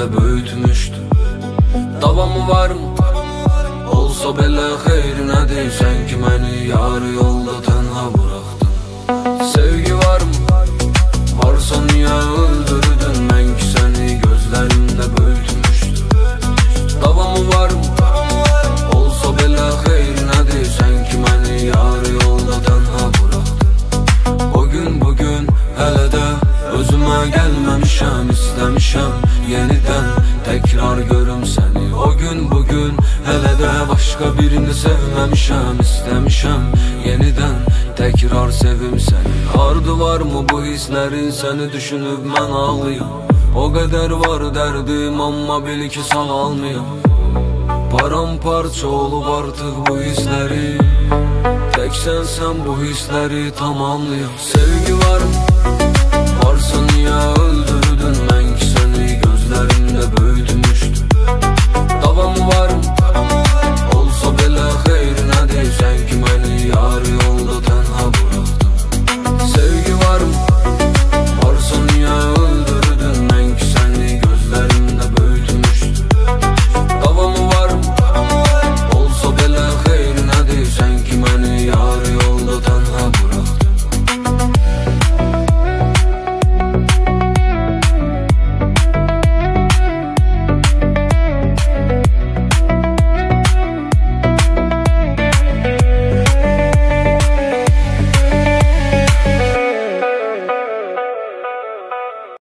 gözlerimde büyütmüştü. Davamı var mı? Olsa belə xeyri nədir? Sən ki məni yarı yolda tənha bıraxdın. Sevgi var mı? Varsa niyə öldürdün? Mən ki səni gözlərimdə büyütmüşdüm. Davamı var mı? Olsa belə xeyri nədir? Sən ki məni yarı yolda tənha bıraxdın. O gün bugün hələ də özümə gəlməmişəm, istəmişəm yenidən təkrar görüm səni. O gün bugün hələ də başqa birini sevməmişəm, istəmişəm yenidən təkrar sevim səni. Ardı varmı bu hisslərin, səni düşünüb mən ağlayım. O qədər var dərdim, amma bil ki sağalmayım. Paramparça olub artıq bu hisslərim, təksən sən bu hissləri tamamlayım. Sevgi varmı? Varsa niyə öldürdün? Mən ki səni gözlərimdə büyüdüm.